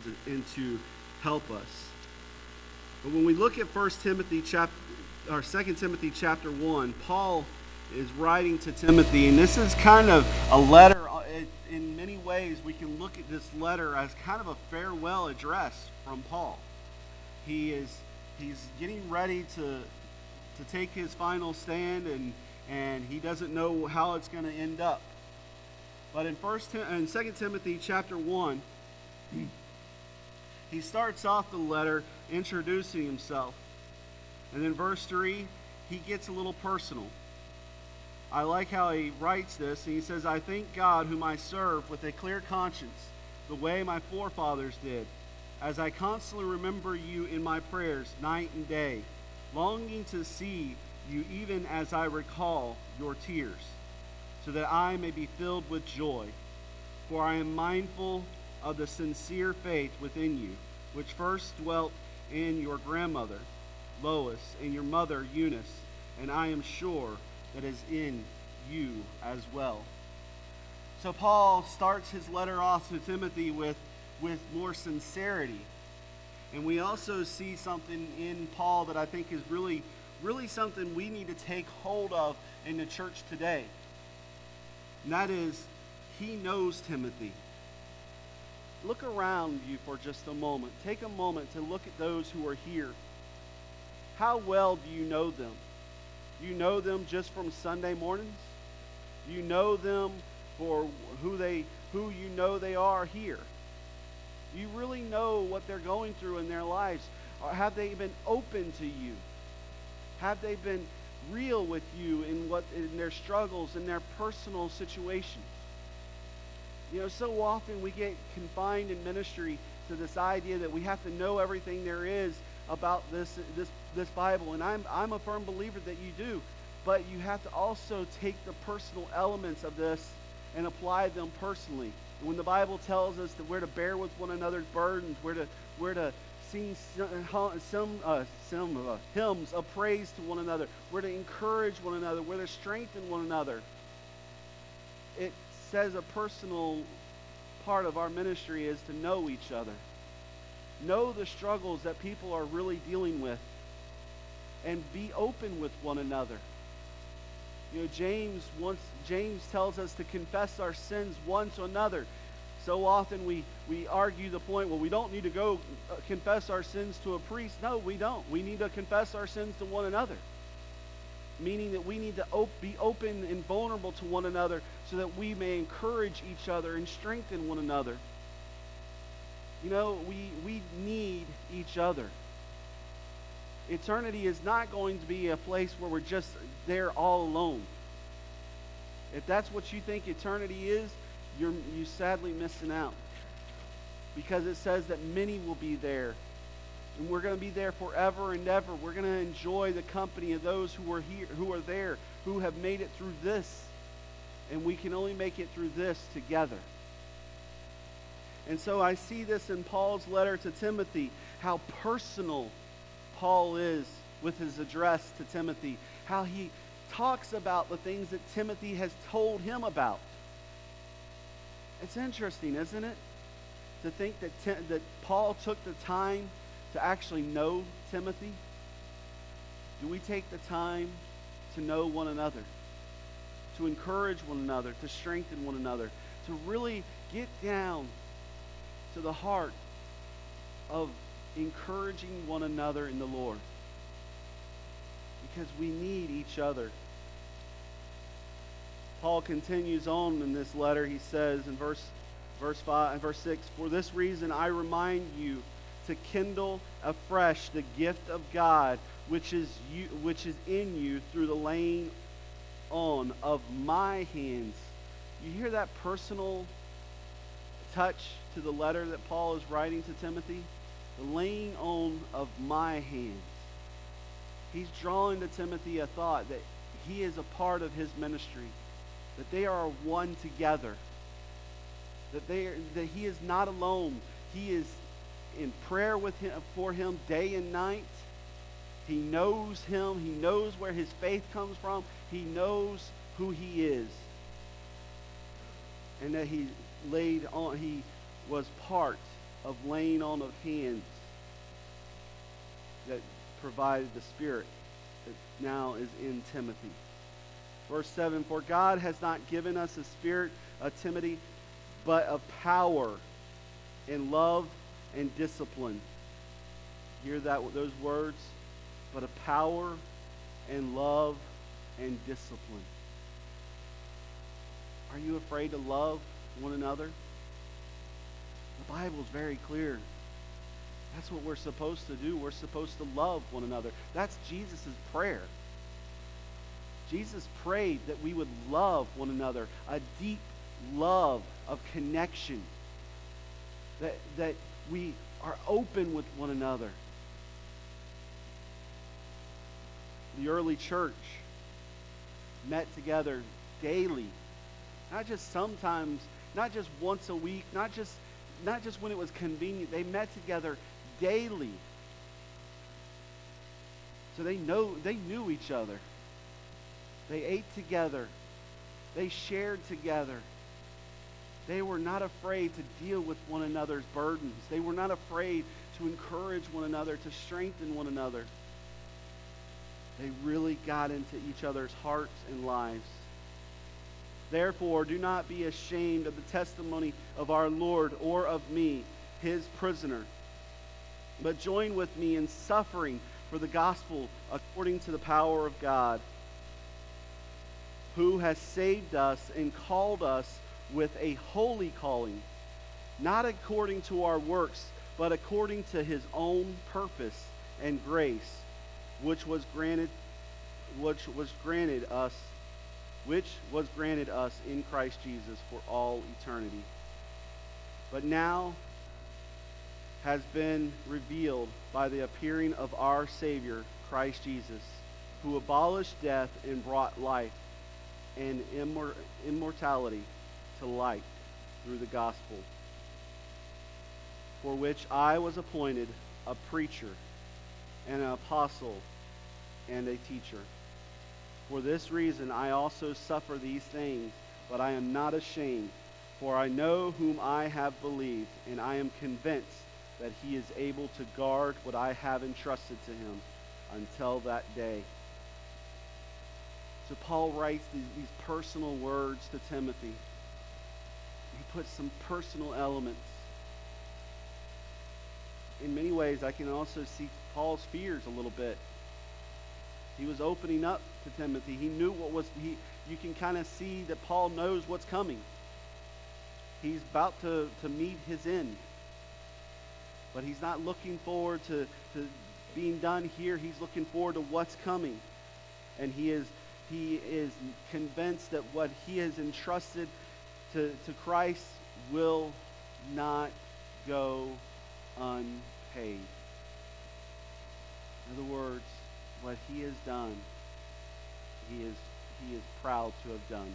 and to help us. But when we look at 2 Timothy chapter 1, Paul is writing to Timothy, and this is kind of a letter. In many ways, we can look at this letter as kind of a farewell address from Paul. He's getting ready to take his final stand, and he doesn't know how it's going to end up. But in 2 Timothy chapter 1, he starts off the letter introducing himself. And in verse 3, he gets a little personal. I like how he writes this, and he says, I thank God whom I serve with a clear conscience, the way my forefathers did, as I constantly remember you in my prayers night and day, longing to see you even as I recall your tears, so that I may be filled with joy. For I am mindful of the sincere faith within you, which first dwelt in your grandmother, Lois, and your mother, Eunice, and I am sure that is in you as well. So Paul starts his letter off to Timothy with more sincerity. And we also see something in Paul that I think is really, really something we need to take hold of in the church today. And that is, he knows Timothy. Look around you for just a moment. Take a moment to look at those who are here. How well do you know them? Do you know them just from Sunday mornings? Do you know them for who you know they are here? Do you really know what they're going through in their lives? Or have they been open to you? Have they been real with you in their struggles, in their personal situations? You know, so often we get confined in ministry to this idea that we have to know everything there is about this Bible, and I'm a firm believer that you do, but you have to also take the personal elements of this and apply them personally. And when the Bible tells us that we're to bear with one another's burdens, we're to sing hymns of praise to one another, we're to encourage one another, we're to strengthen one another. It says a personal part of our ministry is to know each other. Know the struggles that people are really dealing with, and be open with one another. You know, James tells us to confess our sins one to another. So often we argue the point, well, we don't need to go confess our sins to a priest. No, we don't. We need to confess our sins to one another. Meaning that we need to be open and vulnerable to one another so that we may encourage each other and strengthen one another. You know, we need each other. Eternity is not going to be a place where we're just there all alone. If that's what you think eternity is, you're sadly missing out. Because it says that many will be there. And we're going to be there forever and ever. We're going to enjoy the company of those who are here, who are there, who have made it through this. And we can only make it through this together. And so I see this in Paul's letter to Timothy, how personal Paul is with his address to Timothy, how he talks about the things that Timothy has told him about. It's interesting, isn't it, to think that Paul took the time to actually know Timothy? Do we take the time to know one another, to encourage one another, to strengthen one another, to really get down to the heart of encouraging one another in the Lord? Because we need each other. Paul continues on in this letter. He says in verse 5 and verse 6, for this reason I remind you to kindle afresh the gift of God which is in you through the laying on of my hands. You hear that personal touch to the letter that Paul is writing to Timothy? The laying on of my hands. He's drawing to Timothy a thought that he is a part of his ministry, that they are one together, that he is not alone. He is in prayer with him, for him day and night. He knows him. He knows where his faith comes from. He knows who he is, and that he was part of laying on of hands that provided the Spirit that now is in Timothy. Verse 7, for God has not given us a spirit of timidity, but of power and love and discipline. Hear those words? But of power and love and discipline. Are you afraid to love one another? The Bible is very clear. That's what we're supposed to do. We're supposed to love one another. That's Jesus' prayer. Jesus prayed that we would love one another, a deep love of connection, that we are open with one another. The early church met together daily, not just sometimes, not just once a week, not just when it was convenient. They met together daily. So they knew each other. They ate together. They shared together. They were not afraid to deal with one another's burdens. They were not afraid to encourage one another, to strengthen one another. They really got into each other's hearts and lives. Therefore, do not be ashamed of the testimony of our Lord or of me, his prisoner, but join with me in suffering for the gospel according to the power of God, who has saved us and called us with a holy calling, not according to our works, but according to his own purpose and grace, which was granted us in Christ Jesus for all eternity. But now has been revealed by the appearing of our Savior, Christ Jesus, who abolished death and brought life and immortality to light through the gospel, for which I was appointed a preacher and an apostle and a teacher. For this reason I also suffer these things, but I am not ashamed, for I know whom I have believed, and I am convinced that he is able to guard what I have entrusted to him until that day. So Paul writes these personal words to Timothy. He puts some personal elements. In many ways, I can also see Paul's fears a little bit. He was opening up to Timothy. He knew you can kind of see that Paul knows what's coming. He's about to meet his end. But he's not looking forward to being done here. He's looking forward to what's coming. And he is convinced that what he has entrusted to Christ will not go unpaid. In other words, what he has done, he is proud to have done.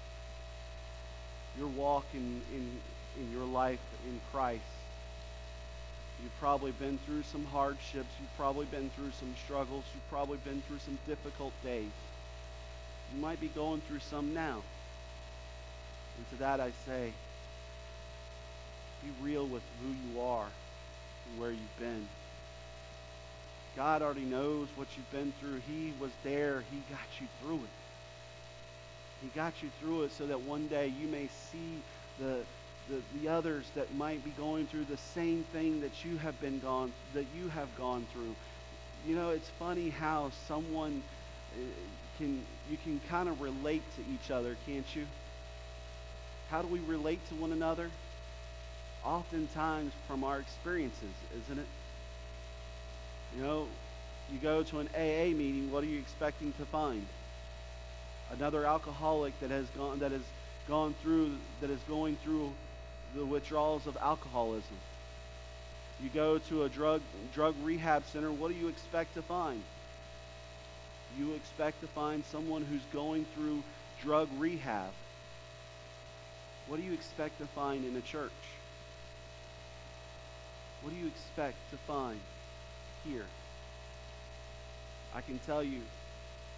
Your walk in your life in Christ, you've probably been through some hardships. You've probably been through some struggles. You've probably been through some difficult days. You might be going through some now. And to that I say, be real with who you are and where you've been. God already knows what you've been through. He was there. He got you through it. He got you through it so that one day you may see the others that might be going through the same thing that you have gone through. You know, it's funny how someone you can kind of relate to each other, can't you? How do we relate to one another? Oftentimes from our experiences, isn't it? You know, you go to an AA meeting, what are you expecting to find? Another alcoholic that is going through the withdrawals of alcoholism. You go to a drug rehab center, what do you expect to find? You expect to find someone who's going through drug rehab. What do you expect to find in a church? What do you expect to find here? I can tell you,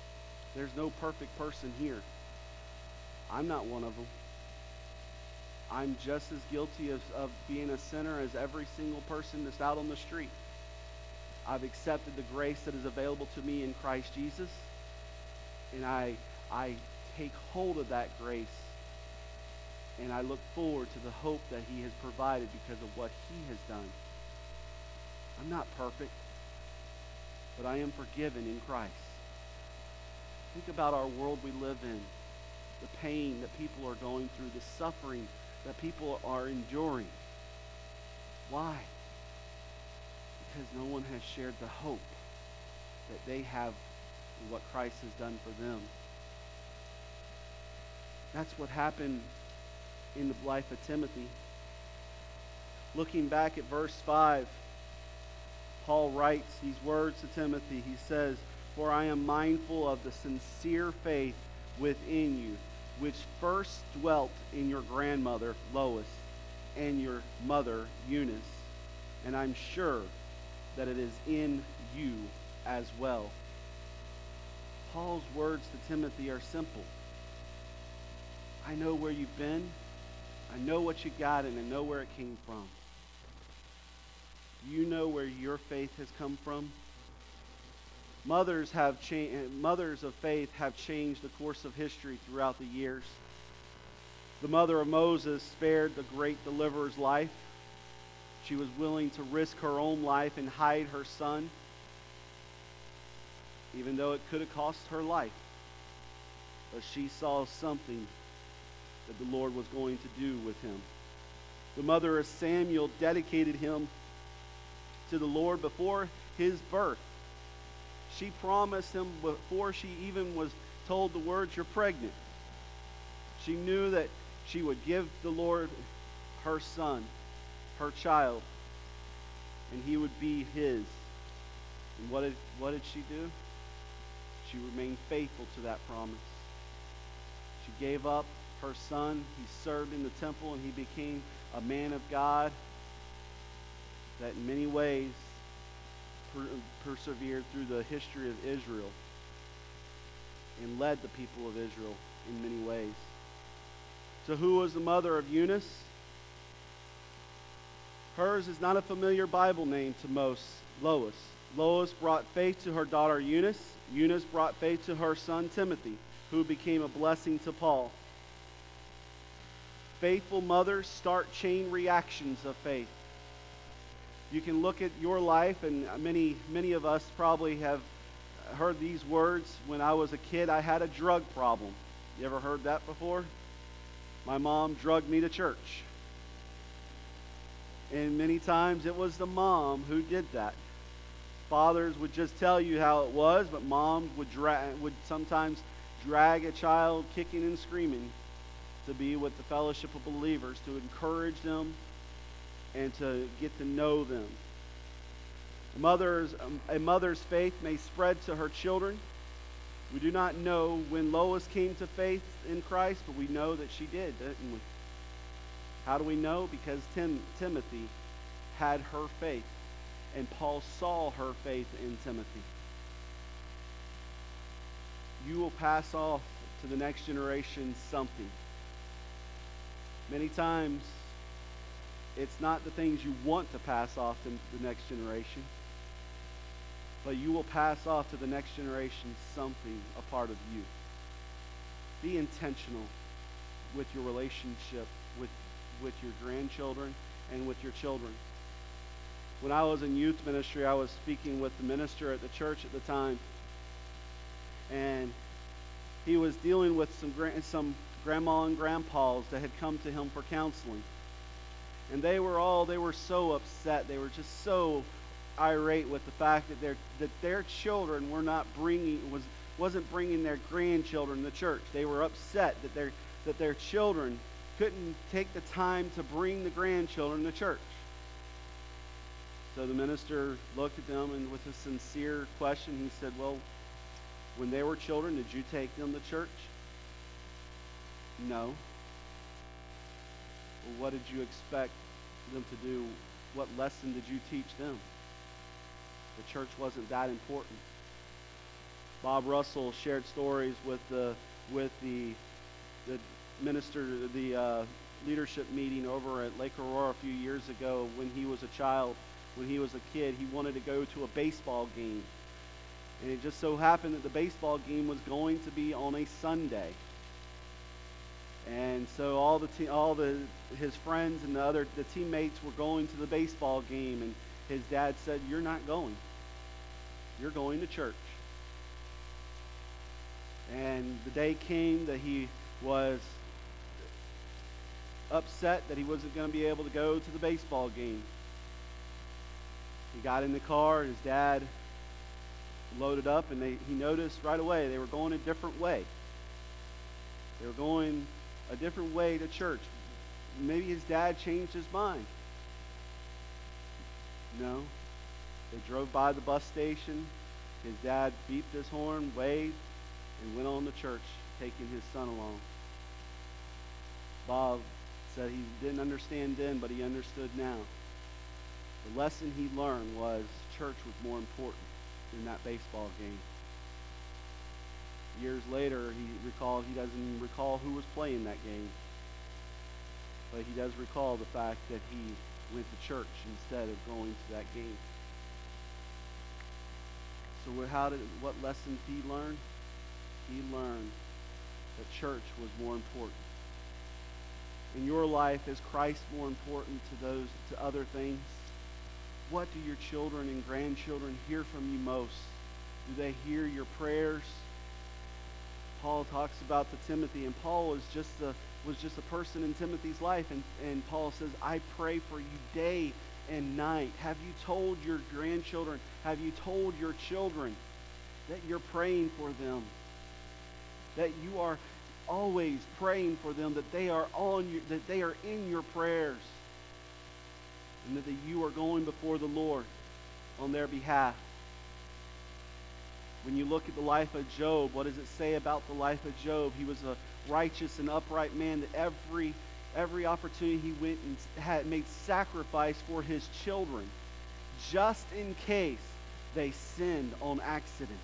there's no perfect person here. I'm not one of them. I'm just as guilty of being a sinner as every single person that's out on the street. I've accepted the grace that is available to me in Christ Jesus, and I take hold of that grace, and I look forward to the hope that he has provided because of what he has done. I'm not perfect, but I am forgiven in Christ. Think about our world we live in, the pain that people are going through, the suffering that people are enduring. Why? Because no one has shared the hope that they have in what Christ has done for them. That's what happened in the life of Timothy. Looking back at verse 5, Paul writes these words to Timothy. He says, "For I am mindful of the sincere faith within you, which first dwelt in your grandmother Lois and your mother Eunice, and I'm sure that it is in you as well." Paul's words to Timothy are simple. I know where you've been, I know what you got, and I know where it came from. Do you know where your faith has come from? Mothers of faith have changed the course of history throughout the years. The mother of Moses spared the great deliverer's life. She was willing to risk her own life and hide her son, even though it could have cost her life. But she saw something that the Lord was going to do with him. The mother of Samuel dedicated him to the Lord before his birth. She promised him before she even was told the words, "You're pregnant." She knew that she would give the Lord her son, her child, and he would be his. And what did she do? She remained faithful to that promise. She gave up her son. He served in the temple, and he became a man of God that in many ways persevered through the history of Israel and led the people of Israel in many ways. So who was the mother of Eunice? Hers is not a familiar Bible name to most. Lois. Lois brought faith to her daughter Eunice. Eunice brought faith to her son Timothy, who became a blessing to Paul. Faithful mothers start chain reactions of faith. You can look at your life, and many of us probably have heard these words. When I was a kid, I had a drug problem. You ever heard that before? My mom drugged me to church. And many times it was the mom who did that. Fathers would just tell you how it was, but moms would sometimes drag a child kicking and screaming to be with the fellowship of believers, to encourage them and to get to know them. A mother's faith may spread to her children. We do not know when Lois came to faith in Christ, but we know that she did, didn't we? How do we know? Because Timothy had her faith, and Paul saw her faith in Timothy. You will pass off to the next generation something. Many times, it's not the things you want to pass off to the next generation, but you will pass off to the next generation something, a part of you. Be intentional with your relationship with your grandchildren and with your children. When I was in youth ministry, I was speaking with the minister at the church at the time, and he was dealing with some grandma and grandpas that had come to him for counseling. And they were so upset. They were just so irate with the fact that their children wasn't bringing their grandchildren to church. They were upset that their children couldn't take the time to bring the grandchildren to church. So the minister looked at them, and with a sincere question, he said, "Well, when they were children, did you take them to church?" "No." "Well, what did you expect them to do? What lesson did you teach them?" The church wasn't that important. Bob Russell shared stories with the minister, the leadership meeting over at Lake Aurora a few years ago when he was a child, when he was a kid. He wanted to go to a baseball game. And it just so happened that the baseball game was going to be on a Sunday. And so his friends and the teammates were going to the baseball game, and his dad said, "You're not going. You're going to church." And the day came that he was upset that he wasn't going to be able to go to the baseball game. He got in the car, and his dad loaded up, and he noticed right away they were going a different way. They were going a different way to church. Maybe his dad changed his mind. No. They drove by the bus station. His dad beeped his horn, waved, and went on to church, taking his son along. Bob said he didn't understand then, but he understood now. The lesson he learned was church was more important than that baseball game. Years later, he doesn't recall who was playing that game, but he does recall the fact that he went to church instead of going to that game. So what lesson did he learn? He learned that church was more important. In your life, is Christ more important to other things? What do your children and grandchildren hear from you most? Do they hear your prayers? Paul talks about to Timothy, and Paul was just a person in Timothy's life, and Paul says, "I pray for you day and night." Have you told your grandchildren, have you told your children that you're praying for them? That you are always praying for them, that they are in your prayers, and that you are going before the Lord on their behalf. When you look at the life of Job, what does it say about the life of Job? He was a righteous and upright man that every opportunity he went and had made sacrifice for his children, just in case they sinned on accident.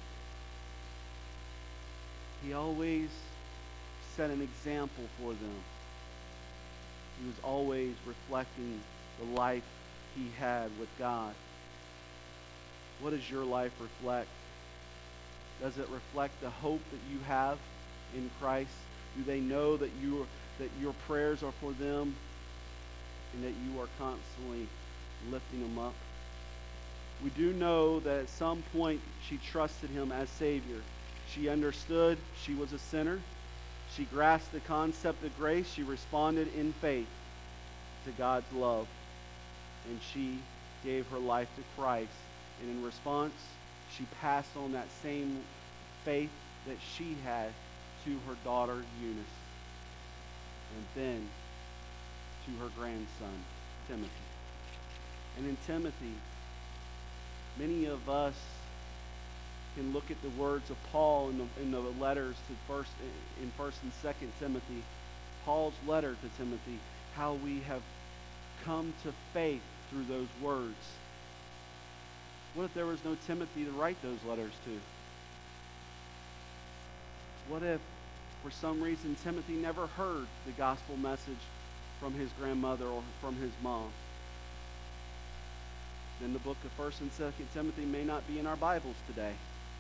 He always set an example for them. He was always reflecting the life he had with God. What does your life reflect? Does it reflect the hope that you have in Christ? Do they know that your prayers are for them and that you are constantly lifting them up? We do know that at some point she trusted him as Savior. She understood she was a sinner. She grasped the concept of grace. She responded in faith to God's love. And she gave her life to Christ. And in response, she passed on that same faith that she had to her daughter Eunice, and then to her grandson Timothy. And in Timothy, many of us can look at the words of Paul in the letters in 1st and 2nd Timothy, Paul's letter to Timothy, how we have come to faith through those words. What if there was no Timothy to write those letters to? What if, for some reason, Timothy never heard the gospel message from his grandmother or from his mom? Then the book of 1st and 2nd Timothy may not be in our Bibles today.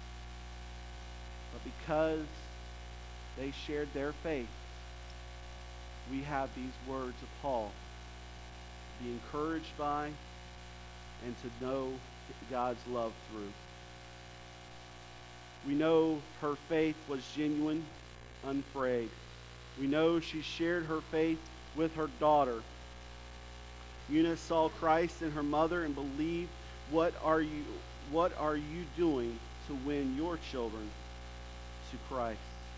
But because they shared their faith, we have these words of Paul to be encouraged by and to know God's love through. We know her faith was genuine, unafraid. We know she shared her faith with her daughter. Eunice saw Christ in her mother and believed, what are you doing to win your children to Christ?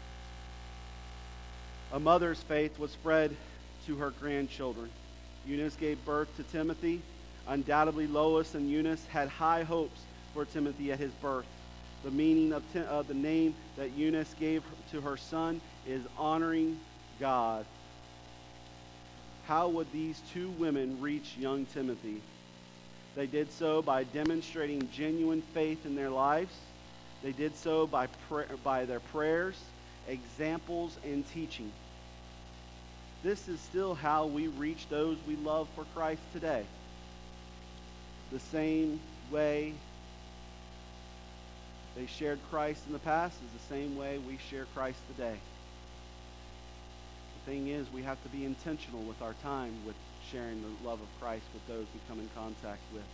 A mother's faith was spread to her grandchildren. Eunice gave birth to Timothy. Undoubtedly, Lois and Eunice had high hopes for Timothy at his birth. The meaning of the name that Eunice gave to her son is honoring God. How would these two women reach young Timothy? They did so by demonstrating genuine faith in their lives. They did so by their prayers, examples, and teaching. this is still how we reach those we love for Christ today. The same way they shared Christ in the past is the same way we share Christ today. The thing is, we have to be intentional with our time with sharing the love of Christ with those we come in contact with.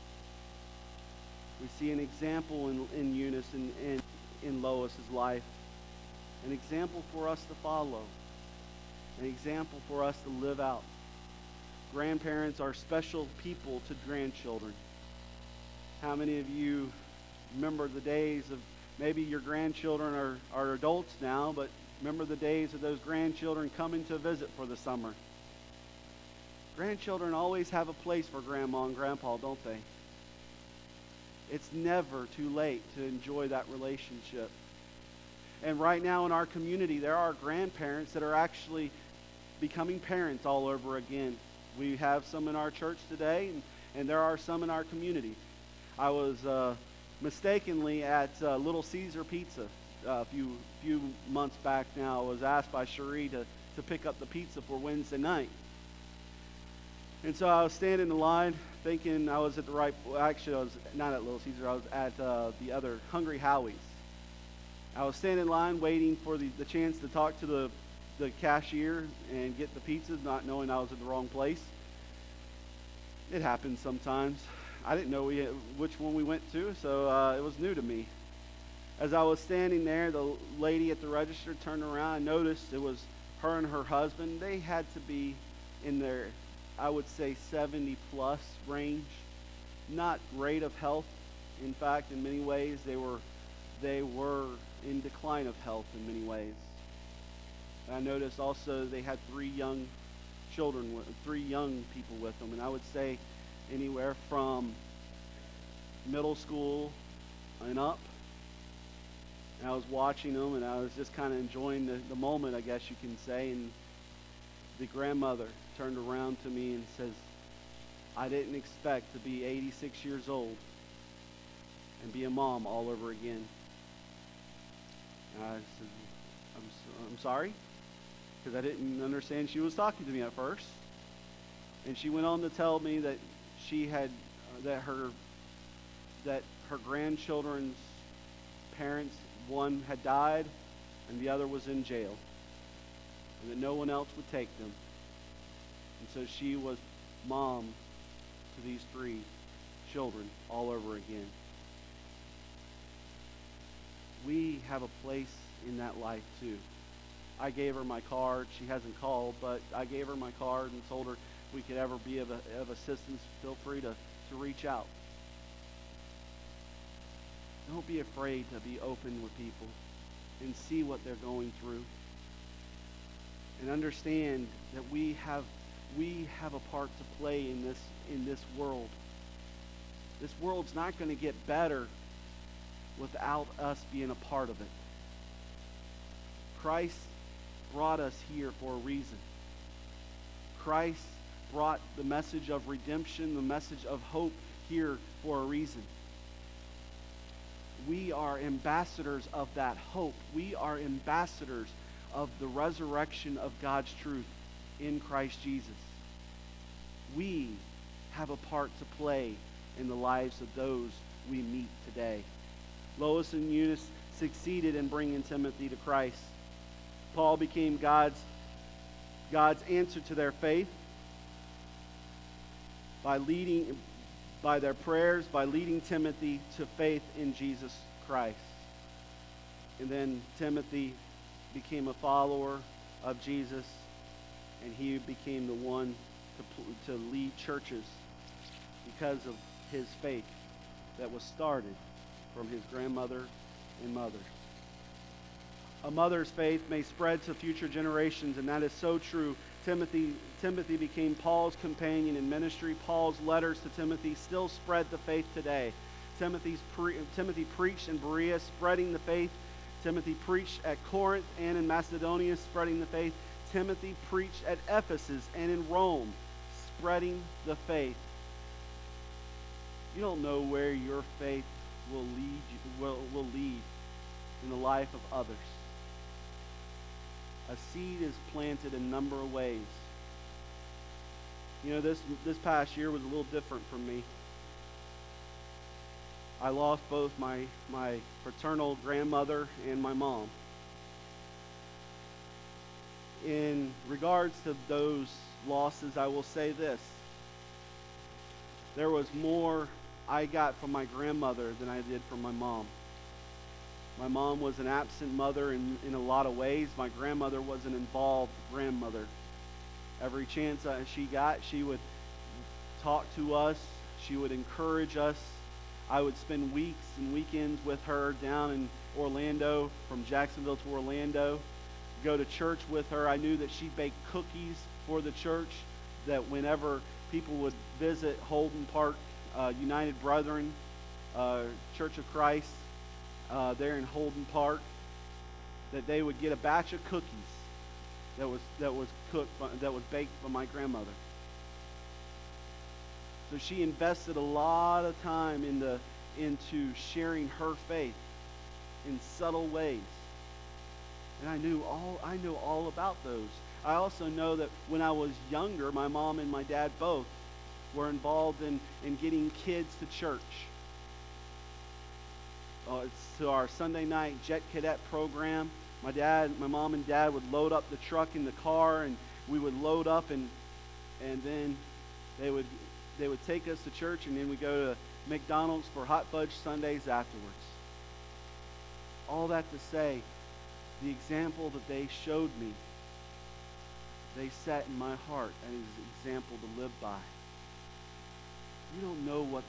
We see an example in Eunice and in Lois's life, an example for us to follow, an example for us to live out. Grandparents are special people to grandchildren. How many of you remember the days of, maybe your grandchildren are adults now, but remember the days of those grandchildren coming to visit for the summer? Grandchildren always have a place for Grandma and Grandpa, don't they? It's never too late to enjoy that relationship. And right now in our community, there are grandparents that are actually becoming parents all over again. We have some in our church today, and there are some in our community. I was mistakenly at Little Caesar Pizza a few months back now. I was asked by Cherie to pick up the pizza for Wednesday night. And so I was standing in line thinking I was at the right, actually I was not at Little Caesar, I was at the other Hungry Howie's. I was standing in line waiting for the chance to talk to the cashier and get the pizzas, not knowing I was at the wrong place. It happens sometimes. I didn't know which one we went to, so it was new to me. As I was standing there, the lady at the register turned around and noticed it was her and her husband. They had to be in their, I would say, 70-plus range. Not great of health. In fact, in many ways, they were in decline of health in many ways. And I noticed also they had three young people with them, and I would say anywhere from middle school and up. And I was watching them, and I was just kind of enjoying the moment, I guess you can say. And the grandmother turned around to me and says, "I didn't expect to be 86 years old and be a mom all over again." And I said, I'm sorry, because I didn't understand she was talking to me at first. And she went on to tell me that she had that her grandchildren's parents, one had died and the other was in jail, and that no one else would take them. And so she was mom to these three children all over again. We have a place in that life too. I gave her my card. She hasn't called, but I gave her my card and told her if we could ever be of assistance, feel free to reach out. Don't be afraid to be open with people and see what they're going through. And understand that we have a part to play in this world. This world's not going to get better without us being a part of it. Christ brought us here for a reason. Christ brought the message of redemption, the message of hope here for a reason. We are ambassadors of that hope. We are ambassadors of the resurrection of God's truth in Christ Jesus. We have a part to play in the lives of those we meet today. Lois and Eunice succeeded in bringing Timothy to Christ. Paul became God's answer to their faith by their prayers, by leading Timothy to faith in Jesus Christ. And then Timothy became a follower of Jesus, and he became the one to lead churches because of his faith that was started from his grandmother and mother. A mother's faith may spread to future generations, and that is so true. Timothy became Paul's companion in ministry. Paul's letters to Timothy still spread the faith today. Timothy preached in Berea, spreading the faith. Timothy preached at Corinth and in Macedonia, spreading the faith. Timothy preached at Ephesus and in Rome, spreading the faith. You don't know where your faith will lead in the life of others. A seed is planted in a number of ways. This past year was a little different for me. I lost both my paternal grandmother and my mom. In regards to those losses, I will say this. There was more I got from my grandmother than I did from my mom. My mom was an absent mother in a lot of ways. My grandmother was an involved grandmother. Every chance she got, she would talk to us. She would encourage us. I would spend weeks and weekends with her down in Orlando, from Jacksonville to Orlando, go to church with her. I knew that she baked cookies for the church, that whenever people would visit Holden Park United Brethren Church of Christ there in Holden Park, that they would get a batch of cookies that was baked by my grandmother. So she invested a lot of time into sharing her faith in subtle ways. And I know all about those. I also know that when I was younger, my mom and my dad both were involved in getting kids to church. It's to our Sunday night Jet Cadet program. My mom and dad would load up the truck in the car, and we would load up, and then they would take us to church, and then we go to McDonald's for hot fudge sundaes afterwards. All that to say, the example that they showed me, they set in my heart as an example to live by. You don't know what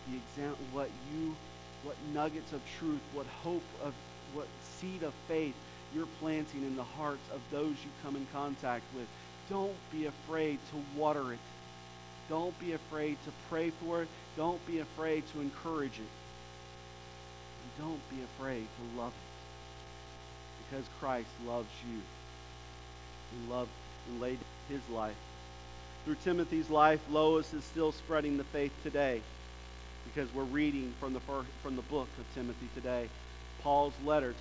nuggets of truth, what hope of, what seed of faith you're planting in the hearts of those you come in contact with. Don't be afraid to water it. Don't be afraid to pray for it. Don't be afraid to encourage it. And don't be afraid to love it. Because Christ loves you. He loved and laid his life. Through Timothy's life, Lois is still spreading the faith today, because we're reading from the book of Timothy today. Paul's letter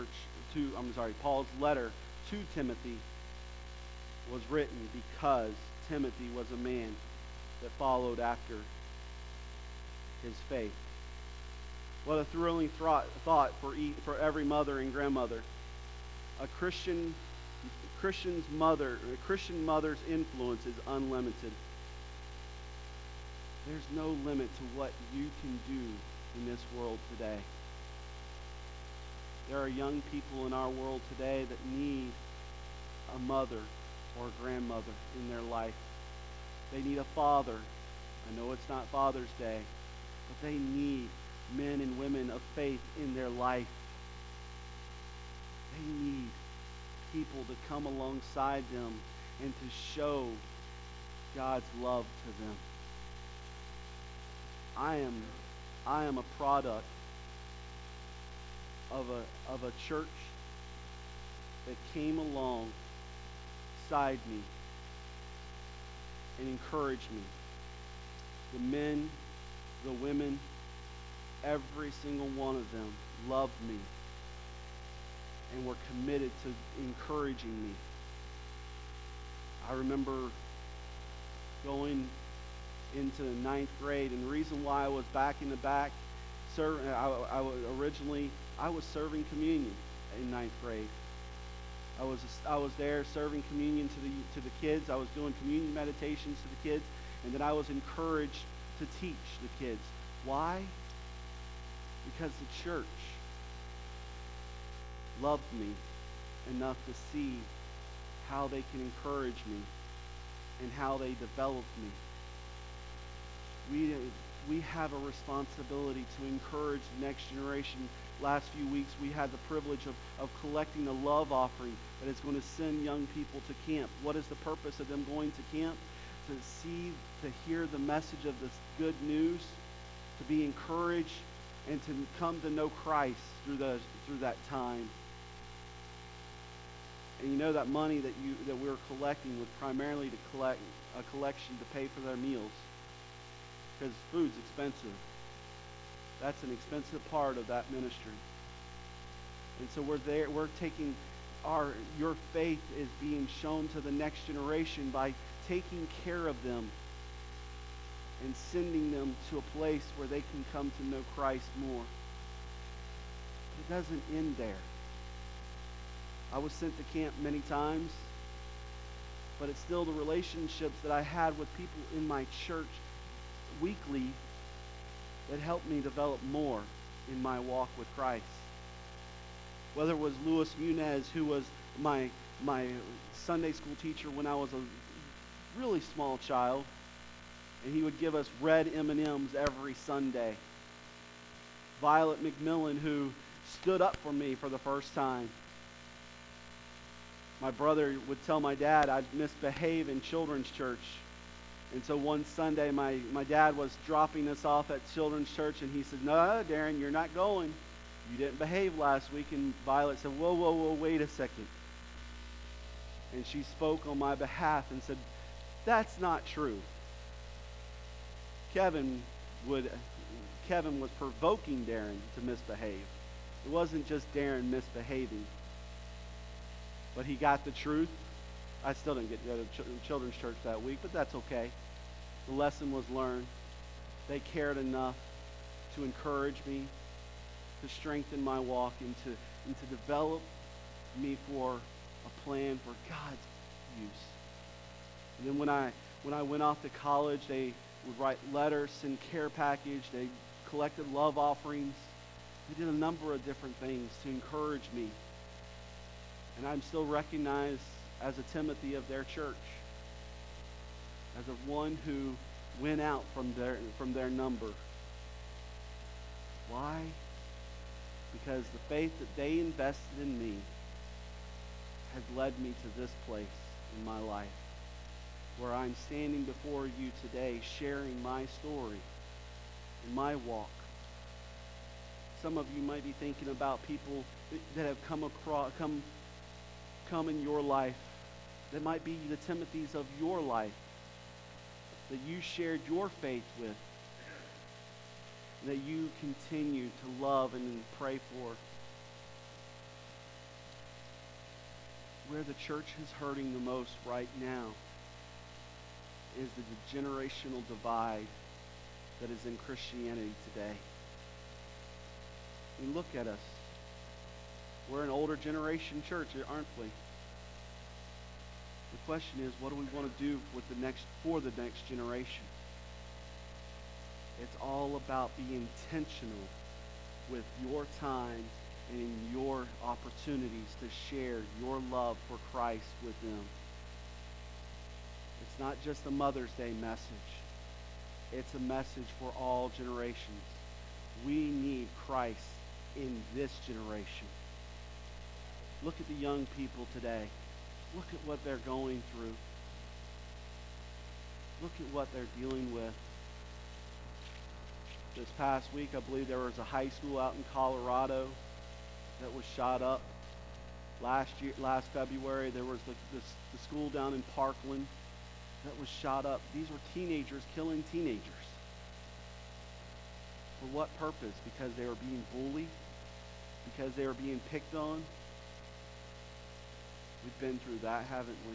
to Timothy was written because Timothy was a man that followed after his faith. What a thrilling thought for every mother and grandmother. A Christian mother's influence is unlimited. There's no limit to what you can do in this world today. There are young people in our world today that need a mother or a grandmother in their life. They need a father. I know it's not Father's Day, but they need men and women of faith in their life. They need people to come alongside them and to show God's love to them. I am a product of a church that came alongside me and encouraged me. The men, the women, every single one of them loved me and were committed to encouraging me. I remember going into the 9th grade, and the reason why I was back in the back, I was serving communion in 9th grade. I was there serving communion to the kids. I was doing communion meditations to the kids, and then I was encouraged to teach the kids. Why? Because the church loved me enough to see how they can encourage me and how they developed me. We have a responsibility to encourage the next generation. Last few weeks we had the privilege of collecting a love offering that is going to send young people to camp. What is the purpose of them going to camp? To hear the message of this good news, to be encouraged, and to come to know Christ through that time. And you know that money that we were collecting was primarily to collect a collection to pay for their meals, because food's expensive. That's an expensive part of that ministry. And so we're taking your faith is being shown to the next generation by taking care of them and sending them to a place where they can come to know Christ more. But it doesn't end there. I was sent to camp many times, but it's still the relationships that I had with people in my church weekly that helped me develop more in my walk with Christ. Whether it was Luis Munez, who was my Sunday school teacher when I was a really small child, and he would give us red M&Ms every Sunday. Violet McMillan, who stood up for me for the first time. My brother would tell my dad I'd misbehave in children's church. And so one Sunday, my dad was dropping us off at children's church, and he said, "No, Darren, you're not going. You didn't behave last week." And Violet said, whoa, wait a second. And she spoke on my behalf and said, "That's not true." Kevin was provoking Darren to misbehave. It wasn't just Darren misbehaving. But he got the truth. I still didn't get to go to children's church that week, but that's okay. The lesson was learned. They cared enough to encourage me, to strengthen my walk, and to develop me for a plan for God's use. And then when I went off to college, they would write letters, send care package, they collected love offerings. They did a number of different things to encourage me. And I'm still recognized as a Timothy of their church, as of one who went out from their number. Why? Because the faith that they invested in me has led me to this place in my life, where I'm standing before you today sharing my story and my walk. Some of you might be thinking about people that have come in your life, that might be the Timothys of your life, that you shared your faith with, that you continue to love and pray for. Where the church is hurting the most right now is the generational divide that is in Christianity today. I mean, look at us. We're an older generation church, aren't we? The question is, what do we want to do for the next generation? It's all about being intentional with your time and your opportunities to share your love for Christ with them. It's not just a Mother's Day message. It's a message for all generations. We need Christ in this generation. Look at the young people today. Look at what they're going through. Look at what they're dealing with. This past week, I believe there was a high school out in Colorado that was shot up. Last February, there was the school down in Parkland that was shot up. These were teenagers killing teenagers. For what purpose? Because they were being bullied? Because they were being picked on? We've been through that, haven't we?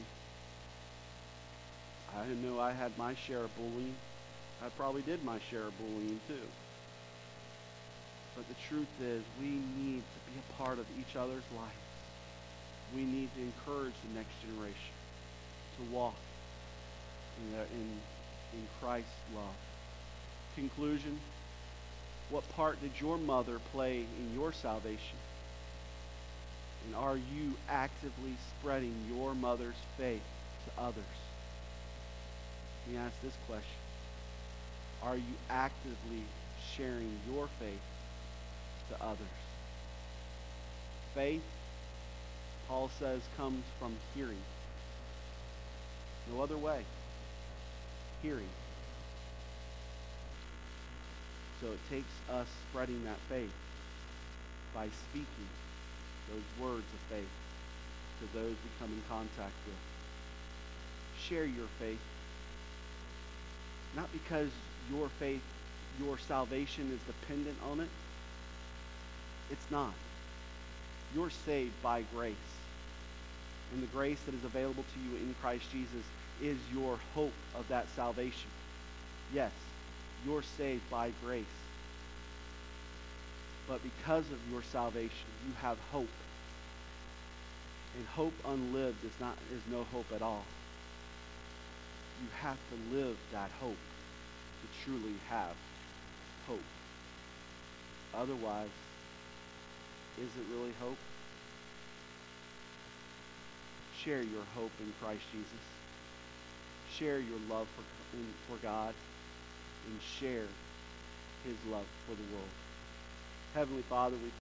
I didn't know I had my share of bullying. I probably did my share of bullying too. But the truth is, we need to be a part of each other's lives. We need to encourage the next generation to walk in Christ's love. Conclusion, what part did your mother play in your salvation? And are you actively spreading your mother's faith to others? Let me ask this question. Are you actively sharing your faith to others? Faith, Paul says, comes from hearing. No other way. Hearing. So it takes us spreading that faith by speaking those words of faith to those we come in contact with. Share your faith. Not because your faith, your salvation is dependent on it. It's not. You're saved by grace. And the grace that is available to you in Christ Jesus is your hope of that salvation. Yes, You're saved by grace. But because of your salvation, you have hope. And hope unlived is no hope at all. You have to live that hope to truly have hope. Otherwise, is it really hope? Share your hope in Christ Jesus. Share your love for God, and share his love for the world. Heavenly Father, we